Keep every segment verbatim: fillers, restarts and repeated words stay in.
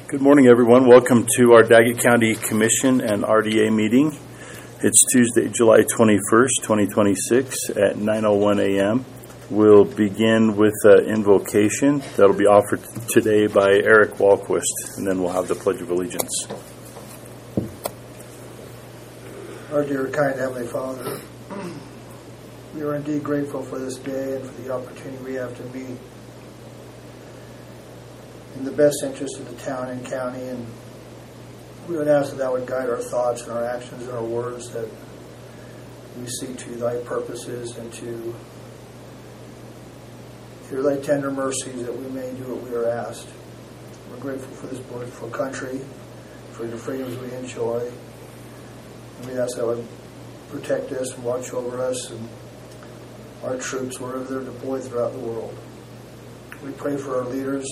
Good morning, everyone. Welcome to our Daggett County Commission and R D A meeting. It's Tuesday, July twenty-first, twenty twenty-six at nine oh one a.m. We'll begin with uh, invocation that'll be offered today by Eric Walquist, and then we'll have the Pledge of Allegiance. Our dear, kind Heavenly Father, we are indeed grateful for this day and for the opportunity we have to meet in the best interest of the town and county, and we would ask that that would guide our thoughts and our actions and our words, that we see to thy purposes and to hear thy tender mercies, that we may do what we are asked. We're grateful for this beautiful country, for the freedoms we enjoy, and we ask that would protect us and watch over us and our troops wherever they're deployed throughout the world. We pray for our leaders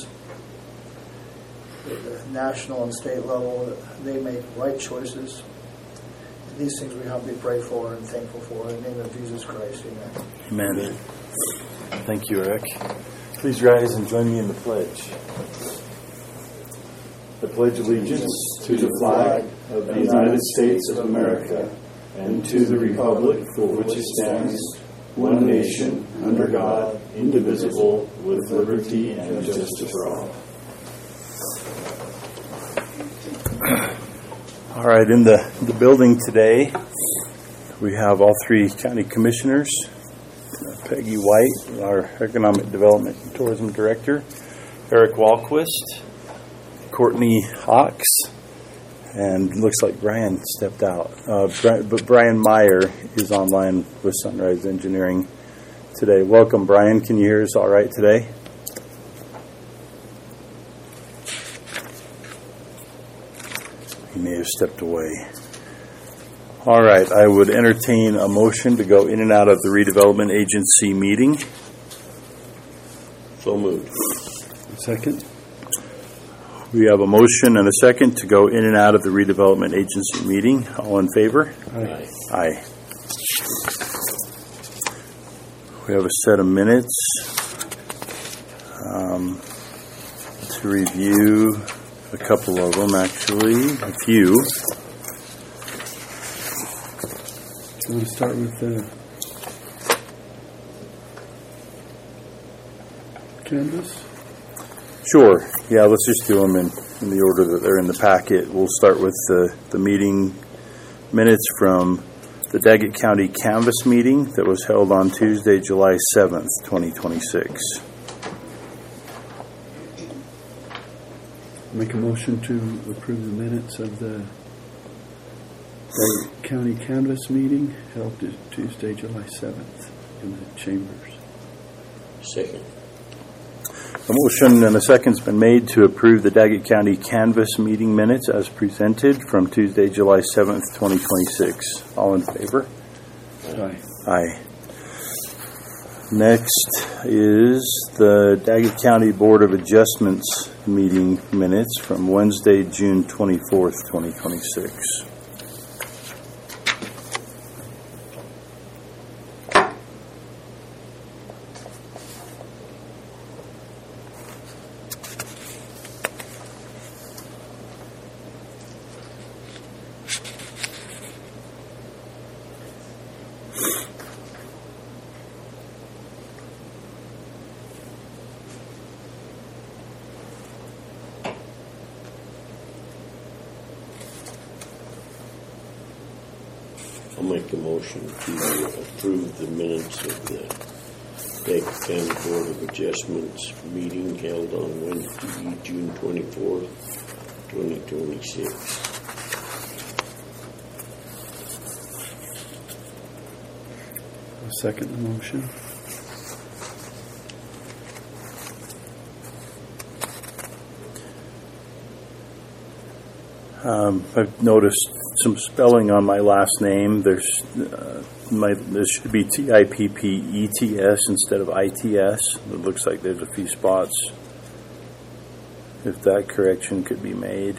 at the national and state level, that they make right choices. And these things we humbly pray for and thankful for. In the name of Jesus Christ, amen. Amen. Thank you, Eric. Please rise and join me in the pledge. I pledge allegiance to the flag of the United States of America and to the republic for which it stands, one nation, under God, indivisible, with liberty and justice for all. All right, in the, the building today, we have all three county commissioners, Peggy White, our Economic Development and Tourism Director, Eric Walquist, Courtney Hawks, and looks like Brian stepped out. Uh, but Brian Meyer is online with Sunrise Engineering today. Welcome, Brian. Can you hear us all right today? He may have stepped away. All right, I would entertain a motion to go in and out of the redevelopment agency meeting. So moved. Second. We have a motion and a second to go in and out of the redevelopment agency meeting. All in favor? Aye. Aye. We have a set of minutes um, to review. A couple of them, actually. A few. You want to start with the canvas? Sure. Yeah, let's just do them in, in the order that they're in the packet. We'll start with the, the meeting minutes from the Daggett County Canvas meeting that was held on Tuesday, July seventh, twenty twenty-six. Make a motion to approve the minutes of the Daggett County Canvas meeting held Tuesday, July seventh in the chambers. Second. A motion and a second's been made to approve the Daggett County Canvas meeting minutes as presented from Tuesday, July seventh, twenty twenty-six. All in favor? Aye. Aye. Next is the Daggett County Board of Adjustments meeting minutes from Wednesday, June twenty-fourth, twenty twenty-six. I'll make a motion to approve the minutes of the Daggett County Board of Adjustments meeting held on Wednesday, June twenty-fourth, twenty twenty-six. I'll second the motion. Um, I've noticed some spelling on my last name. There's uh, my there should be T I P P E T S instead of I T S. It looks like there's a few spots. If that correction could be made.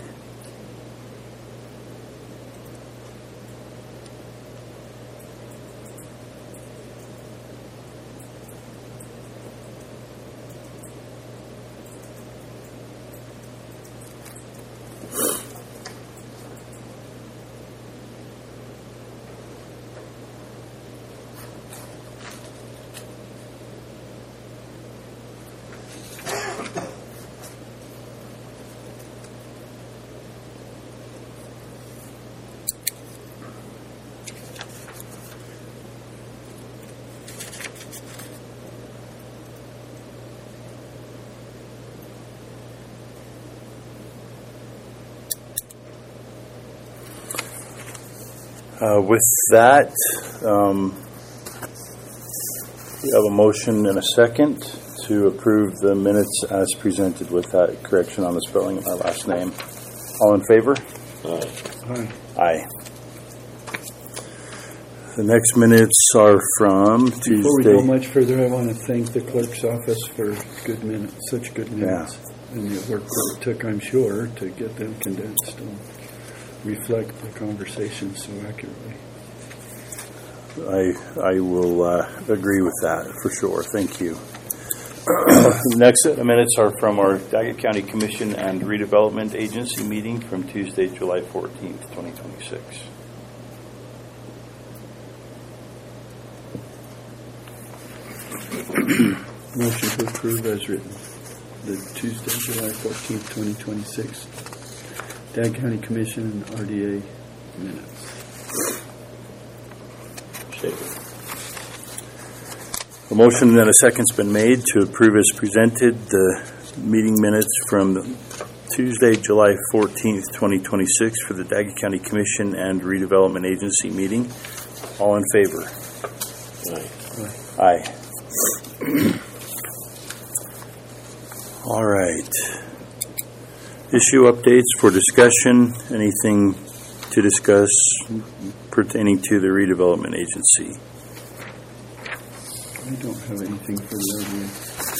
Uh, with that, um, we have a motion and a second to approve the minutes as presented with that correction on the spelling of my last name. All in favor? Aye. Aye. Aye. The next minutes are from Tuesday. Before we go much further, I want to thank the clerk's office for good minutes, such good minutes. And the work that it took, I'm sure, to get them condensed and reflect the conversation so accurately. I I will uh, agree with that for sure. Thank you. The next set of minutes are from our Daggett County Commission and Redevelopment Agency meeting from Tuesday, July fourteenth, twenty twenty-six. Motion to approve as written. The Tuesday, July fourteenth, twenty twenty-six Daggett County Commission and R D A minutes. Second. A motion and a second's been made to approve as presented the meeting minutes from the Tuesday, July fourteenth, twenty twenty-six for the Daggett County Commission and Redevelopment Agency meeting. All in favor? Aye. Aye. All right. Issue updates for discussion. Anything to discuss pertaining to the redevelopment agency? I don't have anything for the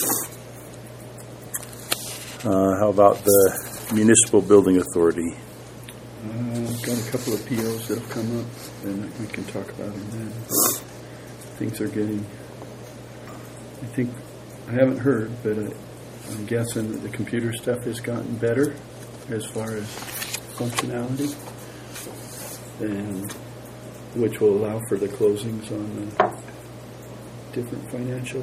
R D A. Uh, how about the Municipal Building Authority? Uh, I've got a couple of P Os that have come up, and we can talk about them then. Things are getting, I think, I haven't heard, but I, I'm guessing that the computer stuff has gotten better as far as functionality, and which will allow for the closings on the different financial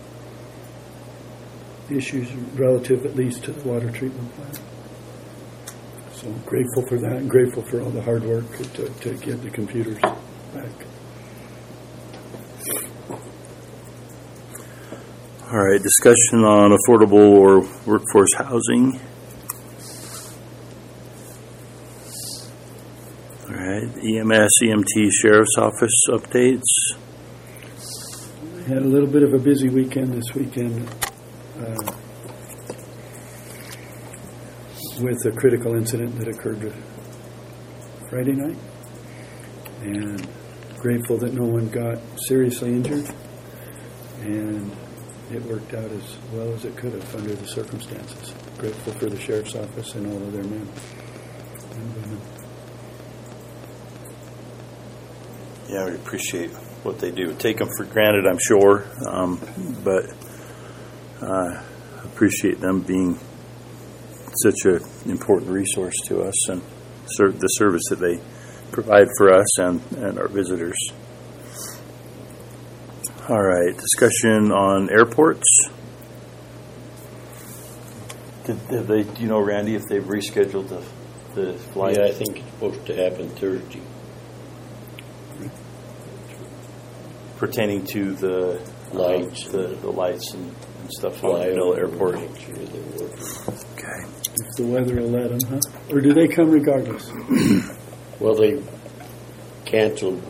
issues relative at least to the water treatment plant. So I'm grateful for that and grateful for all the hard work to, to get the computers back. All right, discussion on affordable or workforce housing. All right, E M S, E M T, Sheriff's Office updates. I had a little bit of a busy weekend this weekend uh, with a critical incident that occurred Friday night, and grateful that no one got seriously injured, and it worked out as well as it could have under the circumstances. Grateful for the Sheriff's Office and all of their men and women. Yeah, we appreciate what they do. Take them for granted, I'm sure, um, but uh, appreciate them being such an important resource to us and ser- the service that they provide for us and, and our visitors. All right, discussion on airports. Did, did they, do you know, Randy, if they've rescheduled the, the flight? Yeah, I think it's supposed to happen Thursday. Pertaining to the Lights. uh, the, the lights and, and stuff on Fly Manila over, Airport. make sure they're working. Okay. If the weather will let them, huh? Or do they come regardless? Well, they canceled,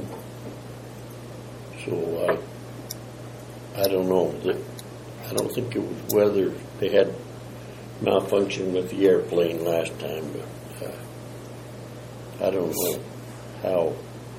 so I I don't know. The- I don't think it was weather. They had malfunction with the airplane last time, but uh, I don't know how.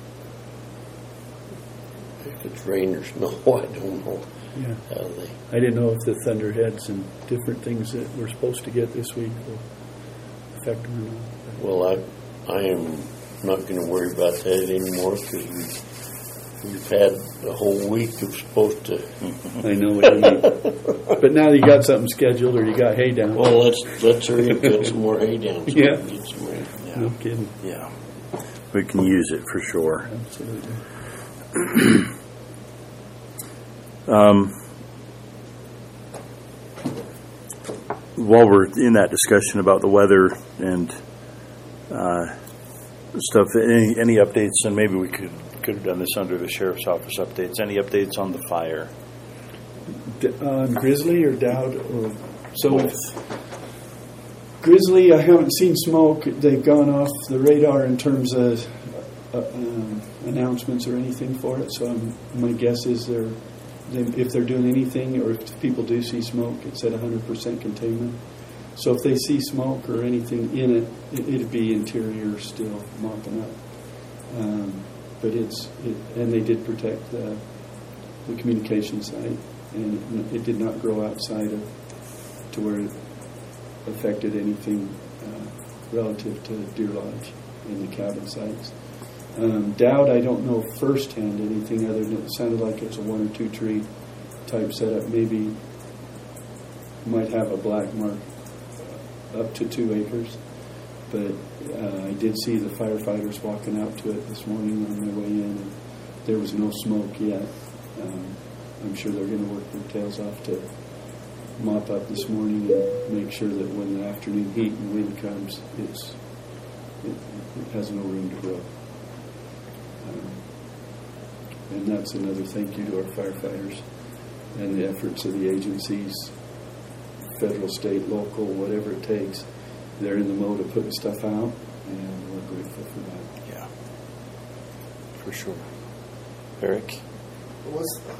If it's rain or snow, I don't know Yeah. how they. I didn't know if the thunderheads and different things that we're supposed to get this week will affect them or not. Well, I I am not going to worry about that anymore because we we've had a whole week of supposed to. I know what you mean. But now you got something scheduled or you got hay down. Well, let's let's hurry and get some more hay down. So Yeah. we can get some rain. Yeah. No kidding. Yeah. We can use it for sure. Absolutely. Um, while we're in that discussion about the weather and uh, stuff, any any updates? And maybe we could could have done this under the Sheriff's Office updates. Any updates on the fire? D- on Grizzly or Dowd? Or, so Both. Grizzly, I haven't seen smoke. They've gone off the radar in terms of uh, um, announcements or anything for it. So I'm, my guess is they're, they, if they're doing anything, or if people do see smoke, it's at one hundred percent containment. So if they see smoke or anything in it, it it'd be interior still mopping up. Um, but it's it, and they did protect the the communication site, and it did not grow outside of to where it affected anything uh, relative to Deer Lodge and the cabin sites. Um, Dowd, I don't know firsthand anything other than it sounded like it's a one or two tree type setup. Maybe might have a black mark up to two acres. But uh, I did see the firefighters walking out to it this morning on their way in, and there was no smoke yet. Um, I'm sure they're going to work their tails off to mop up this morning and make sure that when the afternoon heat and wind comes, it's it, it has no room to grow. Um, and that's another thank you to our firefighters and the efforts of the agencies, federal, state, local, whatever it takes. They're in the mode of putting stuff out, and we're grateful for that. Yeah, for sure. Eric? What's the,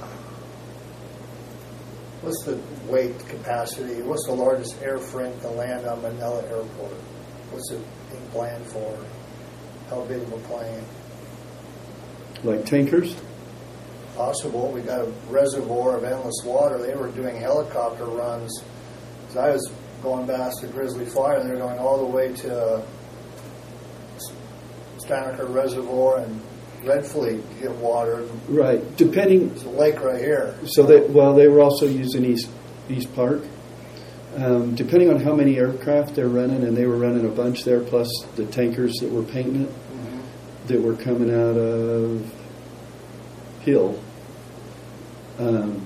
what's the weight capacity? What's the largest air freight to land on Manila Airport? What's it being planned for? How big of a plane? Like tankers? Possible. We got a reservoir of endless water. They were doing helicopter runs. So I was going past the Grizzly Fire, and they were going all the way to Steinecker Reservoir and Red Fleet to get water. Right. Depending. There's a lake right here. So they well, they were also using East East Park. Um, depending on how many aircraft they're running, and they were running a bunch there, plus the tankers that were painting it, mm-hmm. that were coming out of Hill. Um,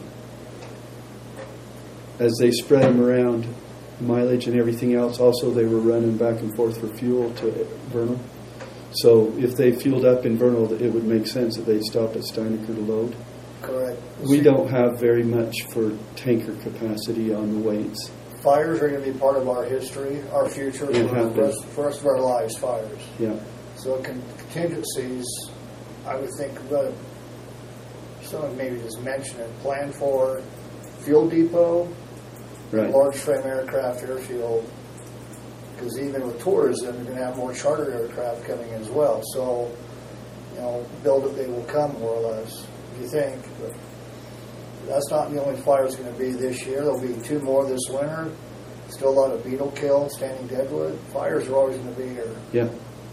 as they spread them around, mileage and everything else, also they were running back and forth for fuel to Vernal. So if they fueled up in Vernal, it would make sense that they'd stop at Steinecker to load. Correct. We don't have very much for tanker capacity on the weights. Fires are going to be part of our history, our future, for the rest, for the rest of our lives, fires. Yeah. So contingencies, I would think we've got to, someone maybe just mention it, plan for fuel depot, right. large frame aircraft airfield, because even with tourism, you're going to have more charter aircraft coming in as well. So, you know, build it, they will come, more or less, if you think. But that's not the only fire it's going to be this year. There'll be two more this winter. Still a lot of beetle kill, standing deadwood. Fires are always going to be here. Yeah.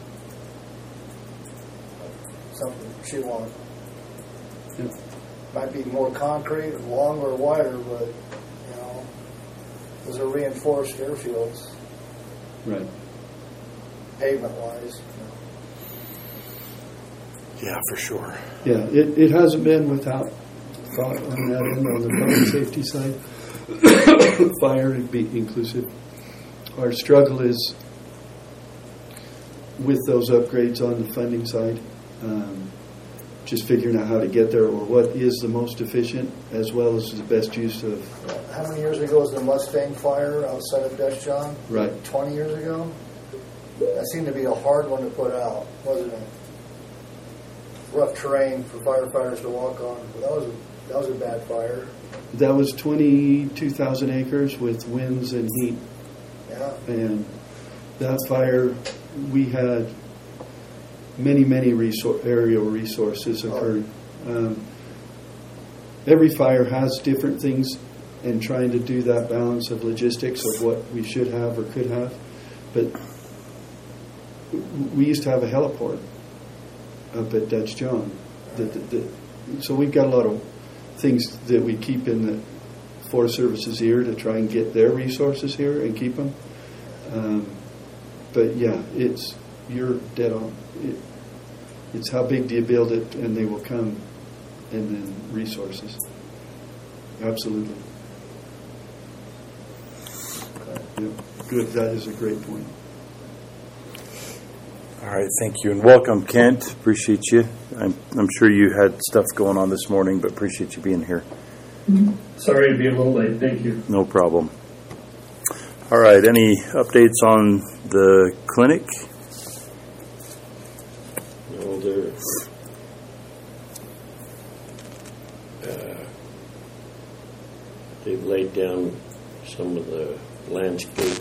Something to chew on. Yeah. Might be more concrete, longer, or wider, but, you know, those are reinforced airfields. Right. Pavement-wise. You know. Yeah, for sure. Yeah, it, it hasn't been without thought on that end, on the public safety side. Fire to be inclusive. Our struggle is with those upgrades on the funding side, um, just figuring out how to get there, or what is the most efficient as well as the best use of. How many years ago was the Mustang fire outside of Dutch John? Right. twenty years ago? That seemed to be a hard one to put out, wasn't it? Rough terrain for firefighters to walk on. But that was a, that was a bad fire. That was twenty-two thousand acres with winds and heat. Yeah. And that fire, we had many, many resor- aerial resources occurring. Um, every fire has different things, and trying to do that balance of logistics of what we should have or could have. But we used to have a heliport up at Dutch John. The, the, the, so we've got a lot of things that we keep in the Forest Service's ear to try and get their resources here and keep them. Um, but yeah, it's you're dead on. It, it's how big do you build it, and they will come, and then resources. Absolutely. Yep. Good. That is a great point. All right, thank you, and welcome, Kent. Appreciate you. I'm, I'm sure you had stuff going on this morning, but appreciate you being here. Sorry to be a little late. Thank you. No problem. All right, any updates on the clinic? No, they're laid down some of the landscape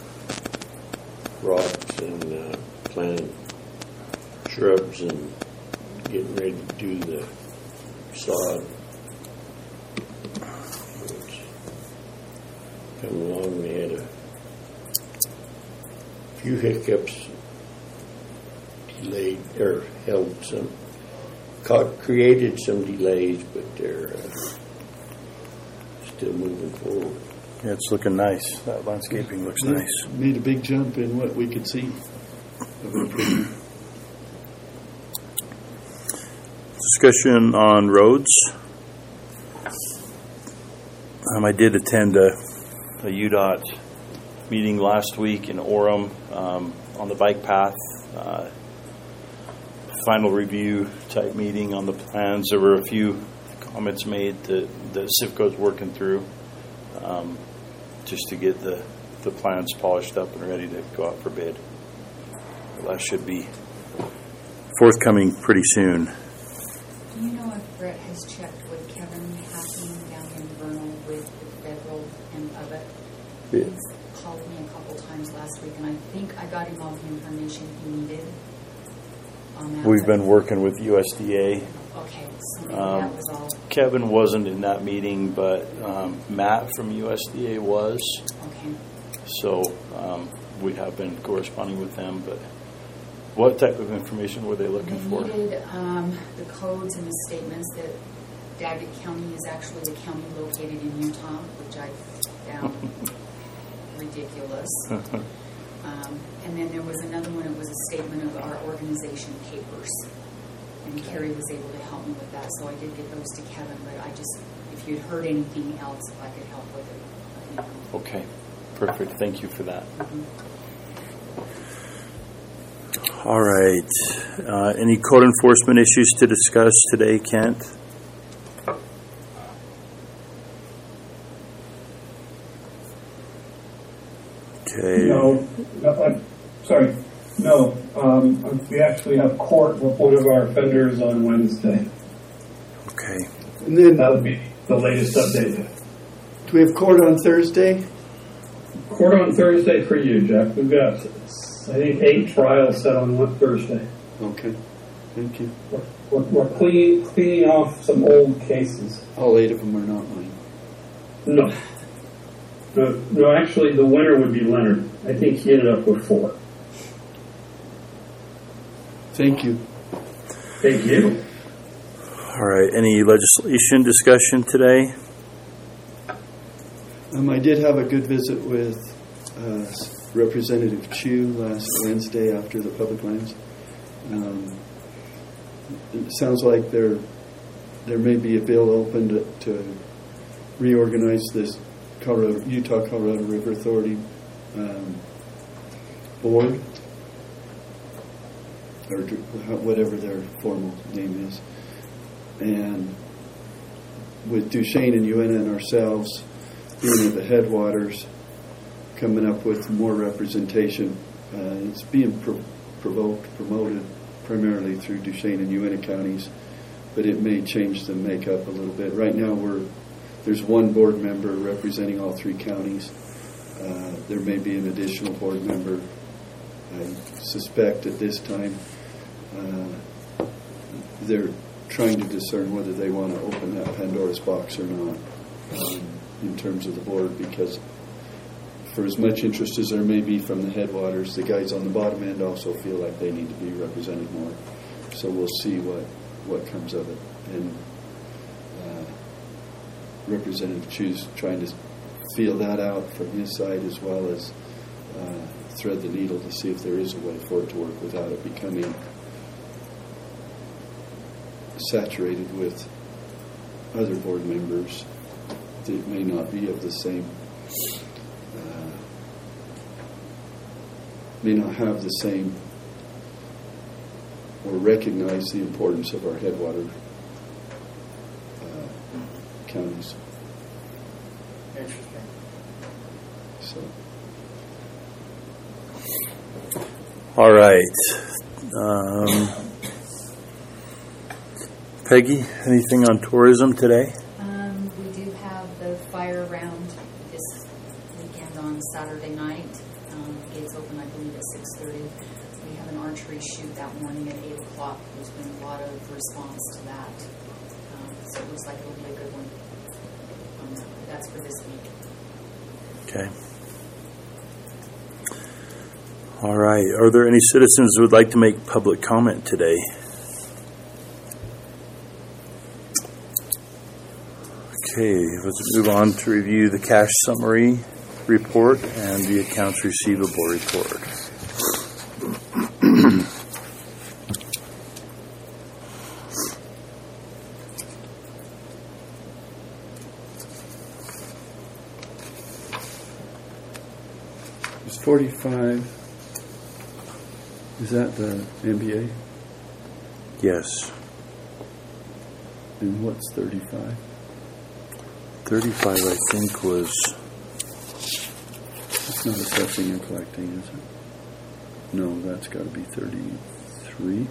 rocks and uh, planted shrubs and getting ready to do the sod. It's come along. We had a few hiccups, delayed or held some, caught, created some delays, but they're uh, still moving forward. Yeah, it's looking nice. That landscaping looks Yeah, nice. Made a big jump in what we could see of improvement. Discussion on roads. Um, I did attend a, a U DOT meeting last week in Orem um, on the bike path. Uh, final review type meeting on the plans. There were a few comments made that the CIFCO's working through um, just to get the, the plans polished up and ready to go out for bid. That should be forthcoming pretty soon. Do you know if Brett has checked with Kevin Hacking down in Vernal with the federal end of it? Yeah. He's called me a couple times last week, and I think I got him all the information he needed on that. We've been working with U S D A. Okay, so maybe Um, that was all. Kevin wasn't in that meeting, but um, Matt from U S D A was. Okay. So um, we have been corresponding with them. But what type of information were they looking They for? needed um, the codes and the statements that Daggett County is actually the county located in Utah, which I found ridiculous. Um, and then there was another one, it was a statement of our organization papers. And Carrie was able to help me with that, so I did get those to Kevin, but I just, if you'd heard anything else, if I could help with it, let me know. Okay, perfect. Thank you for that. Mhm. All right. Uh, any code enforcement issues to discuss today, Kent? Okay. No, no, I'm sorry, no. Um, we actually have court with one of our offenders on Wednesday. Okay. And then, That would be the latest update. do we have court on Thursday? Court on Thursday for you, Jack. We've got, I think, eight trials set on one Thursday. Okay, thank you. We're, we're, we're clean, cleaning off some old cases. All eight of them are not mine. No. No, no, actually, the winner would be Leonard. I think he ended up with four. Thank you. Thank you. All right. Any legislation discussion today? Um, I did have a good visit with uh, Representative Chu last Wednesday after the public lands. Um, it sounds like there there may be a bill open to, to reorganize this Colorado, Utah Colorado River Authority um, board, or do- whatever their formal name is, and with Duchesne and Uinta and ourselves being at the headwaters, coming up with more representation. Uh, it's being pro- provoked, promoted primarily through Duchesne and Uinta counties, but it may change the makeup a little bit. Right now, we're there's one board member representing all three counties. Uh, there may be an additional board member. I suspect at this time uh, they're trying to discern whether they want to open that Pandora's box or not. Um, in terms of the board, because for as much interest as there may be from the headwaters, the guys on the bottom end also feel like they need to be represented more. So we'll see what, what comes of it. And uh, Representative Chu's trying to feel that out from his side, as well as uh, thread the needle to see if there is a way for it to work without it becoming saturated with other board members that may not be of the same, uh, may not have the same or recognize the importance of our headwater uh, counties. Interesting. So, All right. Um, Peggy, anything on tourism today? Um, we do have the fire round six thirty. We have an archery shoot that morning at eight o'clock. There's been a lot of response to that. Um, so it looks like it'll be a good one. Um, that's for this week. Okay. All right. Are there any citizens who would like to make public comment today? Okay, let's move on to review the cash summary report and the accounts receivable report. It's forty-five. Is that the M B A? Yes. And what's thirty-five? thirty-five, I think, was, It's not assessing and collecting, is it? No, that's got to be thirty-three.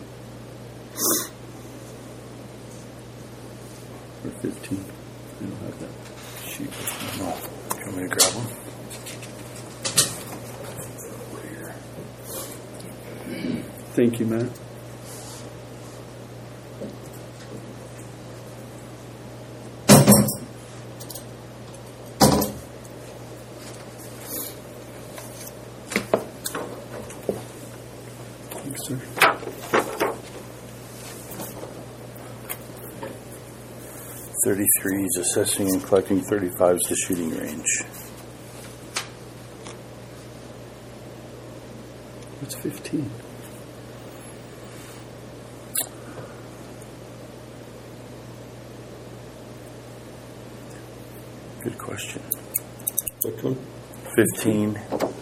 Or fifteen. I don't have that sheet with me. no. Do you want me to grab one? Thank you, Matt. Thanks, sir. thirty-three is assessing and collecting, thirty-five is the shooting range. What's fifteen? Good question. Which one? fifteen.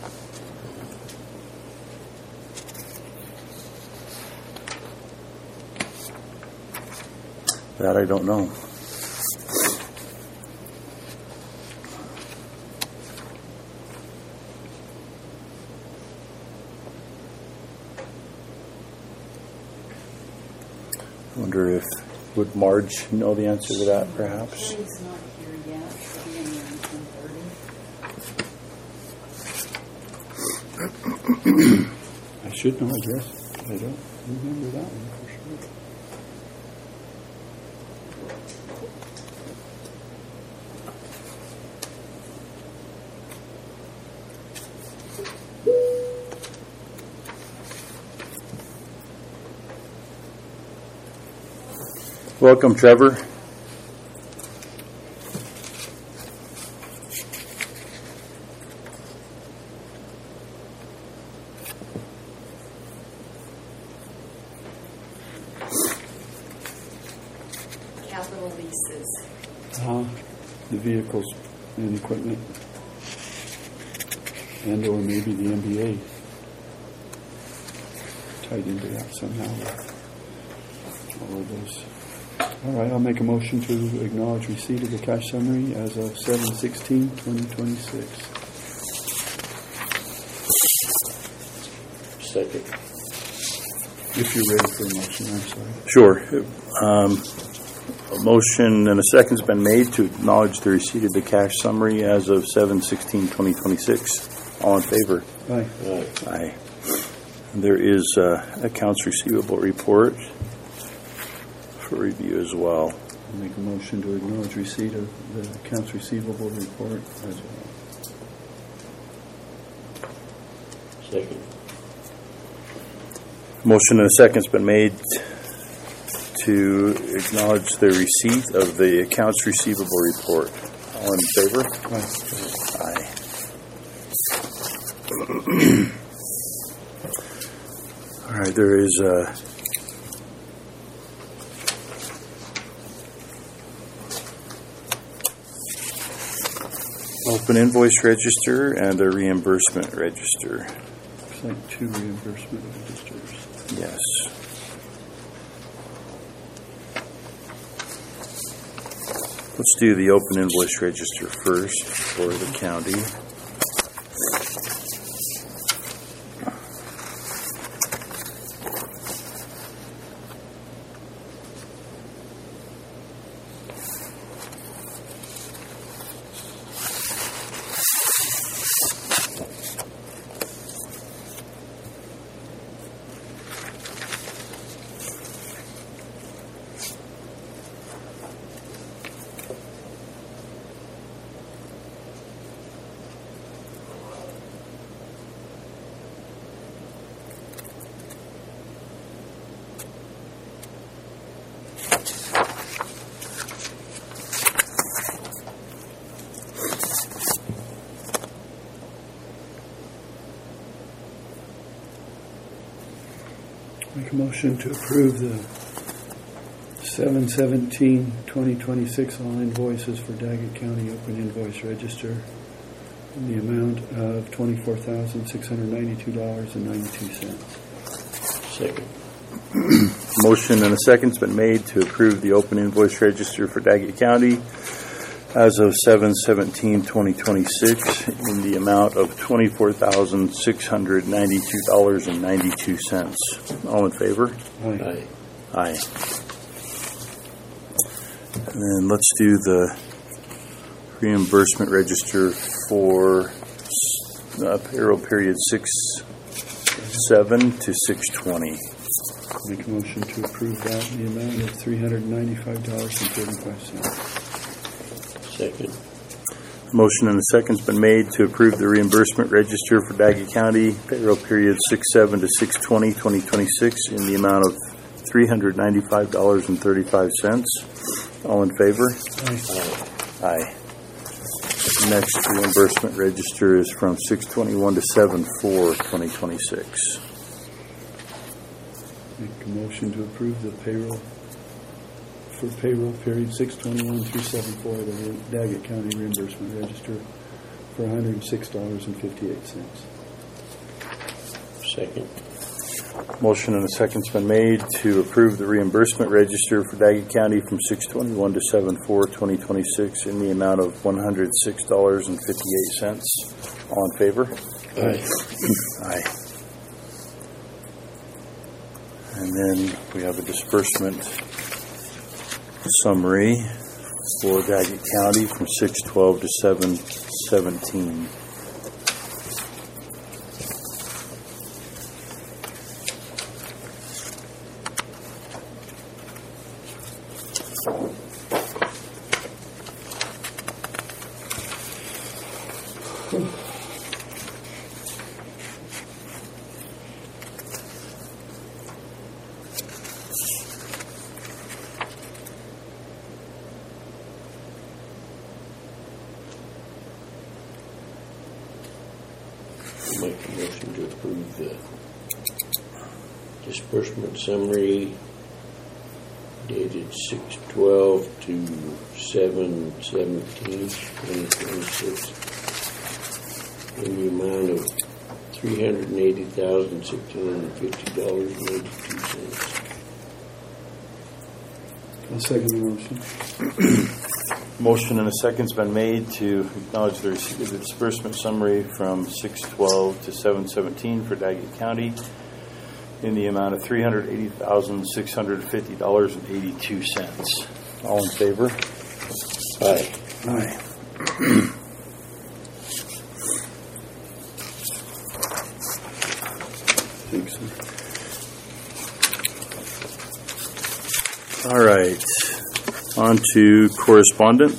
That I don't know. I wonder if, would Marge know the answer to that, perhaps? He's not here yet. He'll be in there at ten thirty. I should know, I guess. I don't remember that one for sure. Welcome, Trevor. Capital leases. Uh, the vehicles and equipment. And or maybe the M B A. Tied into that somehow. All of those. All right, I'll make a motion to acknowledge receipt of the cash summary as of seven sixteen twenty twenty-six. Second. If you're ready for a motion, I'm sorry. Sure. Um, a motion and a second's been made to acknowledge the receipt of the cash summary as of seven sixteen twenty twenty-six. All in favor? Aye. Aye. Aye. There is uh, accounts receivable report for review as well. I'll make a motion to acknowledge receipt of the accounts receivable report as well. Second. Motion and a second's been made to acknowledge the receipt of the accounts receivable report. All in favor? Aye. Aye. All right, there is a open invoice register and a reimbursement register. Looks like two reimbursement registers. Yes. Let's do the open invoice register first for the county. Make a motion to approve the seven seventeen twenty twenty-six all invoices for Daggett County Open Invoice Register in the amount of twenty-four thousand six hundred ninety-two dollars and ninety-two cents. Second. Motion and a second's been made to approve the open invoice register for Daggett County as of seven seventeen twenty twenty-six in the amount of twenty-four thousand six hundred ninety-two dollars and ninety-two cents. All in favor? Aye. Aye. And then let's do the reimbursement register for uh, payroll period six seven to six twenty. Make a motion to approve that in the amount of three hundred ninety-five dollars and thirty-five cents. Second. Motion and a second's been made to approve the reimbursement register for Daggett County payroll period six seven to six twenty twenty twenty-six in the amount of three hundred ninety-five dollars and thirty-five cents. All in favor? Aye. Aye. Next reimbursement register is from six twenty-one to seven four twenty twenty-six. Make a motion to approve the payroll for payroll period six twenty-one through seven four, the Daggett County reimbursement register for one hundred six dollars and fifty-eight cents. Second. Motion and a second's been made to approve the reimbursement register for Daggett County from six twenty-one to seven four twenty twenty-six in the amount of one hundred six dollars and fifty-eight cents. All in favor? Aye. Aye. And then we have a disbursement summary for Daggett County from six twelve to seven seventeen. Make a motion to approve the disbursement summary dated six twelve to seven seventeen twenty twenty-six in the amount of three hundred eighty thousand six hundred fifty dollars and eighty-two cents. I'll second the motion. Motion and a second's been made to acknowledge the receipt of the disbursement summary from six twelve to seven seventeen for Daggett County in the amount of three hundred eighty thousand six hundred fifty dollars and eighty-two cents. All in favor? Aye. Aye. Thanks. All right. On to correspondence.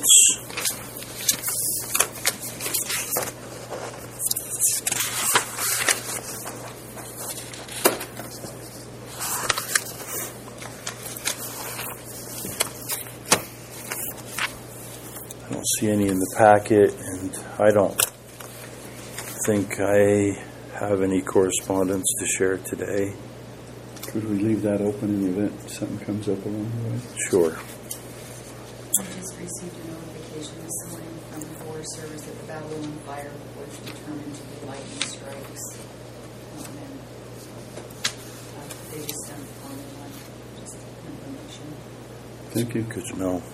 I don't see any in the packet, and I don't think I have any correspondence to share today. Could we leave that open in the event something comes up along the way? Sure. I just received a notification this morning from the Forest Service that the Babylon fire was determined to be lightning strikes. Um, and, uh, they just sent on one, just information. Thank you. Good to know.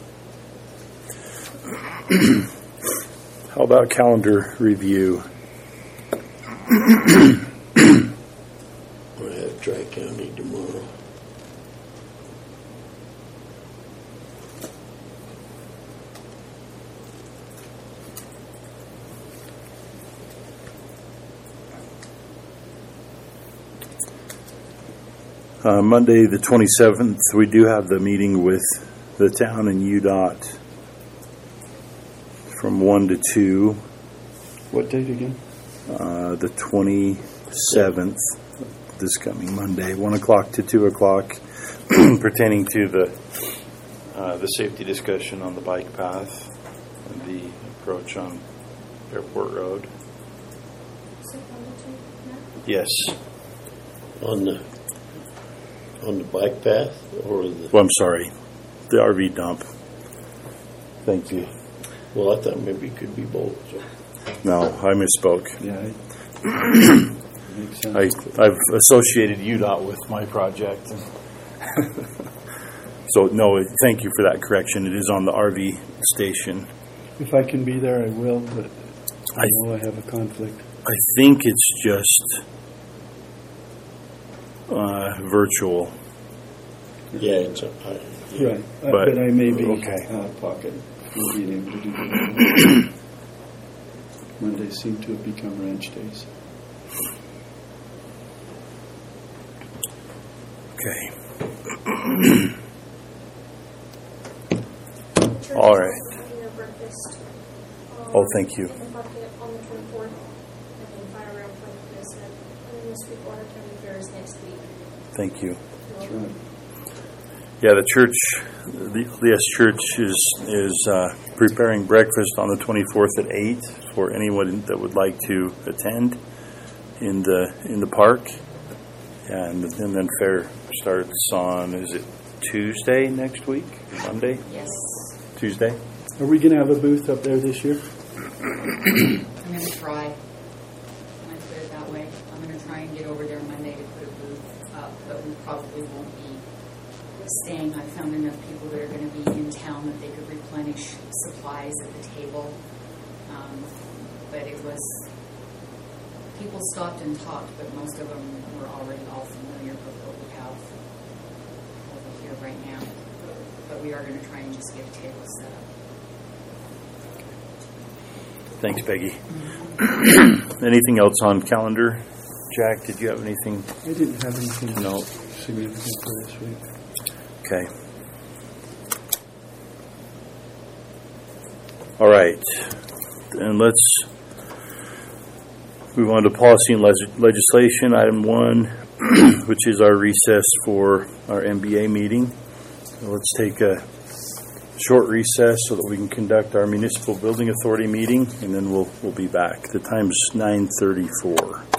How about calendar review? We'll have Tri-County tomorrow. Uh, Monday, the twenty-seventh, we do have the meeting with the town and U DOT from one to two. What date again? Uh, the twenty-seventh, this coming Monday, one o'clock to two o'clock, pertaining to the uh, the safety discussion on the bike path and the approach on Airport Road. Yes. On the On the bike path or the? Well, I'm sorry, the R V dump. Thank you. Well, I thought maybe it could be both. So. No, I misspoke. Yeah. it Makes sense. I, I've associated U D O T with my project. So, no, thank you for that correction. It is on the R V station. If I can be there, I will, but I I, know I have a conflict. I think it's just uh, virtual. Yeah, it's a, I, yeah. Right. Uh, But- but I may be okay. out of pocket for being able to do that. Mondays seem to have become ranch days. Okay. Church All is right. also having their breakfast, um, Oh, thank you. in the bucket on the twenty-fourth, and then fire around like this, and and then the Sweetwater County Fair is next week. Thank you. That's right. Yeah, the church, the L D S Church is is uh, preparing breakfast on the twenty-fourth at eight for anyone that would like to attend in the in the park, and, and then fair starts on, is it Tuesday next week? Monday? Yes. Tuesday? Are we going to have a booth up there this year? I'm going to try. I put it that way. I'm going to try and get over there Monday to put a booth up, but we probably won't be staying. I found enough people that are going to be in town that they could replenish supplies at the table. Um, but it was, people stopped and talked, but most of them were already all familiar with what we have over here right now. But we are going to try and just get a table set up. Thanks, Peggy. Anything else on calendar? Jack, did you have anything? I didn't have anything No. significant for this week. Okay. All right. And let's move on to policy and leg- legislation. Item one, which is our recess for our M B A meeting. So let's take a short recess so that we can conduct our municipal building authority meeting, and then we'll we'll be back. The time's nine thirty-four.